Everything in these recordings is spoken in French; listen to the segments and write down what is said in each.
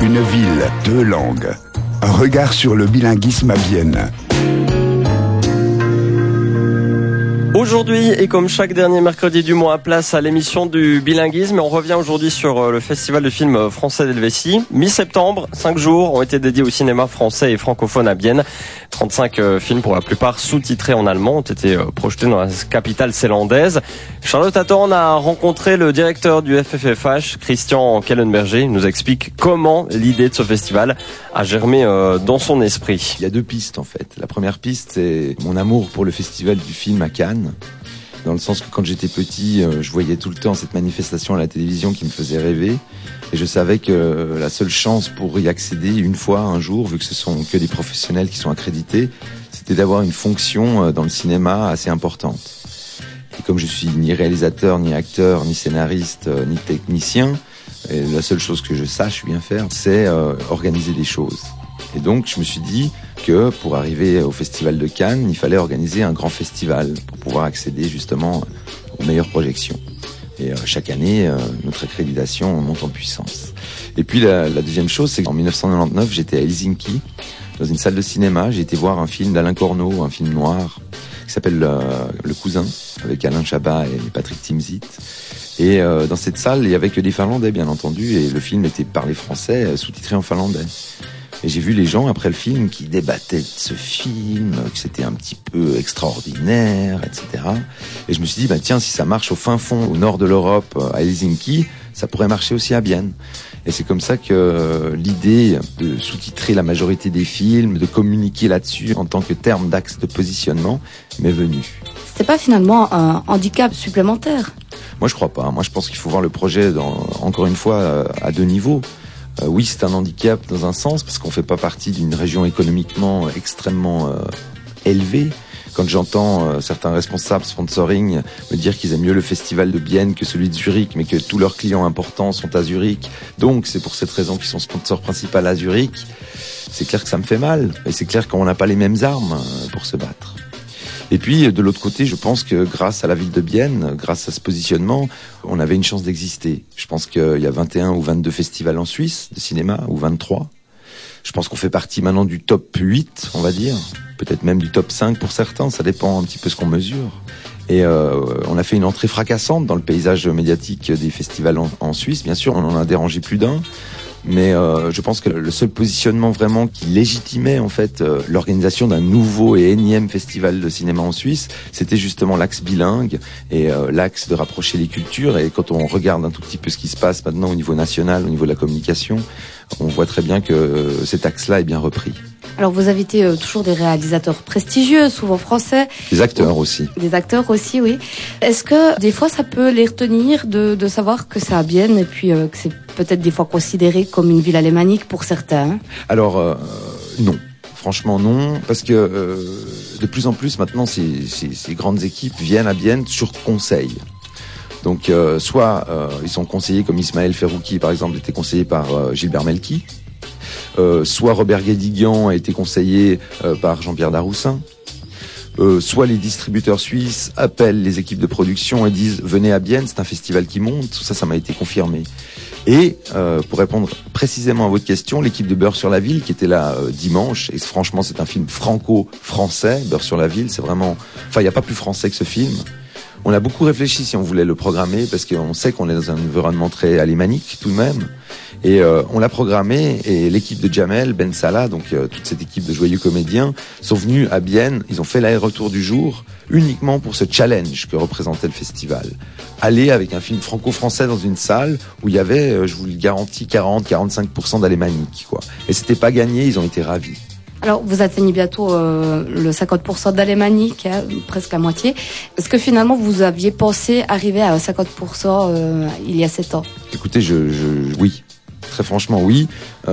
Une ville, deux langues. Un regard sur le bilinguisme à Bienne. Aujourd'hui, et comme chaque dernier mercredi du mois, place à l'émission du bilinguisme. Et on revient aujourd'hui sur le festival de films français d'Helvétie. Mi-septembre, 5 jours ont été dédiés au cinéma français et francophone à Bienne. 35 films, pour la plupart sous-titrés en allemand, ont été projetés dans la capitale zélandaise. Charlotte Attorn a rencontré le directeur du FFFH, Christian Kellenberger. Il nous explique comment l'idée de ce festival a germé dans son esprit. Il y a deux pistes en fait. La première piste, c'est mon amour pour le festival du film à Cannes. Dans le sens que quand j'étais petit, je voyais tout le temps cette manifestation à la télévision qui me faisait rêver. Et je savais que la seule chance pour y accéder une fois, un jour, vu que ce sont que des professionnels qui sont accrédités, c'était d'avoir une fonction dans le cinéma assez importante. Et comme je suis ni réalisateur, ni acteur, ni scénariste, ni technicien, et la seule chose que je sache bien faire, c'est organiser des choses. Et donc, je me suis dit que pour arriver au Festival de Cannes, il fallait organiser un grand festival pour pouvoir accéder justement aux meilleures projections. Et chaque année, notre accréditation monte en puissance. Et puis la deuxième chose, c'est qu'en 1999, j'étais à Helsinki, dans une salle de cinéma. J'ai été voir un film d'Alain Corneau, un film noir, qui s'appelle Le Cousin, avec Alain Chabat et Patrick Timsit. Et dans cette salle, il y avait que des Finlandais, bien entendu, et le film était parlé français, sous-titré en finlandais. Et j'ai vu les gens, après le film, qui débattaient de ce film, que c'était un petit peu extraordinaire, etc. Et je me suis dit, tiens, si ça marche au fin fond, au nord de l'Europe, à Helsinki, ça pourrait marcher aussi à Bienne. Et c'est comme ça que l'idée de sous-titrer la majorité des films, de communiquer là-dessus en tant que terme d'axe de positionnement, m'est venue. C'était pas finalement un handicap supplémentaire? Moi, je crois pas. Moi, je pense qu'il faut voir le projet, encore une fois, à deux niveaux. Oui, c'est un handicap dans un sens, parce qu'on fait pas partie d'une région économiquement extrêmement élevée. Quand j'entends certains responsables sponsoring me dire qu'ils aiment mieux le festival de Bienne que celui de Zurich, mais que tous leurs clients importants sont à Zurich, donc c'est pour cette raison qu'ils sont sponsors principaux à Zurich, c'est clair que ça me fait mal. Et c'est clair qu'on n'a pas les mêmes armes pour se battre. Et puis, de l'autre côté, je pense que grâce à la ville de Bienne, grâce à ce positionnement, on avait une chance d'exister. Je pense qu'il y a 21 ou 22 festivals en Suisse de cinéma, ou 23. Je pense qu'on fait partie maintenant du top 8, on va dire. Peut-être même du top 5 pour certains, ça dépend un petit peu ce qu'on mesure. Et on a fait une entrée fracassante dans le paysage médiatique des festivals en Suisse. Bien sûr, on en a dérangé plus d'un. Mais je pense que le seul positionnement vraiment qui légitimait en fait l'organisation d'un nouveau et énième festival de cinéma en Suisse, c'était justement l'axe bilingue et l'axe de rapprocher les cultures. Et quand on regarde un tout petit peu ce qui se passe maintenant au niveau national, au niveau de la communication, on voit très bien que cet axe-là est bien repris. Alors vous invitez toujours des réalisateurs prestigieux, souvent français. Des acteurs aussi. Des acteurs aussi, oui. Est-ce que des fois ça peut les retenir de savoir que c'est à Bienne et puis que c'est peut-être des fois considéré comme une ville alémanique pour certains? Alors non. Franchement non, parce que de plus en plus maintenant ces grandes équipes viennent à Bienne sur conseil. Donc soit ils sont conseillés comme Ismaël Ferrouki par exemple était conseillé par Gilbert Melki. Soit Robert Guédiguian a été conseillé par Jean-Pierre Daroussin, soit les distributeurs suisses appellent les équipes de production et disent venez à Bienne, c'est un festival qui monte, tout ça m'a été confirmé. Et pour répondre précisément à votre question, l'équipe de Beurre sur la Ville qui était là dimanche, et franchement c'est un film franco-français, Beurre sur la Ville, c'est vraiment, il n'y a pas plus français que ce film. On a beaucoup réfléchi si on voulait le programmer, parce qu'on sait qu'on est dans un environnement très alémanique tout de même. Et on l'a programmé, et l'équipe de Jamel Ben Salah, donc toute cette équipe de joyeux comédiens, sont venus à Bienne, ils ont fait l'aller-retour du jour, uniquement pour ce challenge que représentait le festival. Aller avec un film franco-français dans une salle où il y avait, je vous le garantis, 40-45% d'alémanique, quoi. Et c'était pas gagné, ils ont été ravis. Alors, vous atteignez bientôt le 50% d'alémanique, presque la moitié. Est-ce que finalement, vous aviez pensé arriver à 50% il y a 7 ans? Écoutez, oui. Très franchement, oui.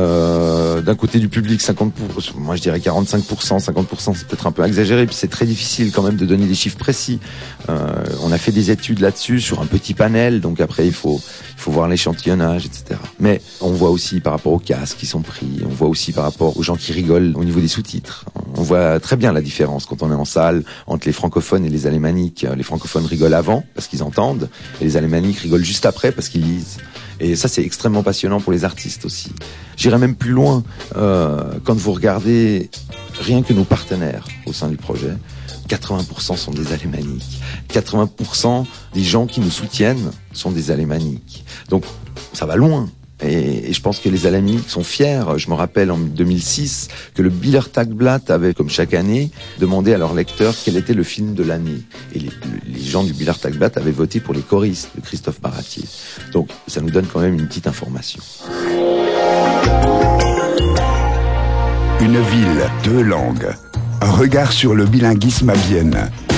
D'un côté du public, 50%, moi je dirais 45%, 50%, c'est peut-être un peu exagéré, puis c'est très difficile quand même de donner des chiffres précis. On a fait des études là-dessus sur un petit panel, donc après il faut voir l'échantillonnage, etc. Mais on voit aussi par rapport aux casques qui sont pris, on voit aussi par rapport aux gens qui rigolent au niveau des sous-titres. On voit très bien la différence quand on est en salle entre les francophones et les alémaniques. Les francophones rigolent avant parce qu'ils entendent, et les alémaniques rigolent juste après parce qu'ils lisent. Et ça, c'est extrêmement passionnant pour les artistes aussi. J'irai même plus loin. Quand vous regardez rien que nos partenaires au sein du projet, 80% sont des alémaniques. 80% des gens qui nous soutiennent sont des alémaniques. Donc, ça va loin. Et je pense que les alémaniques sont fiers. Je me rappelle en 2006 que le Bieler Tagblatt avait, comme chaque année, demandé à leurs lecteurs quel était le film de l'année. Et les gens du Bieler Tagblatt avaient voté pour Les choristes de Christophe Baratier. Donc ça nous donne quand même une petite information. Une ville, deux langues. Un regard sur le bilinguisme à Vienne.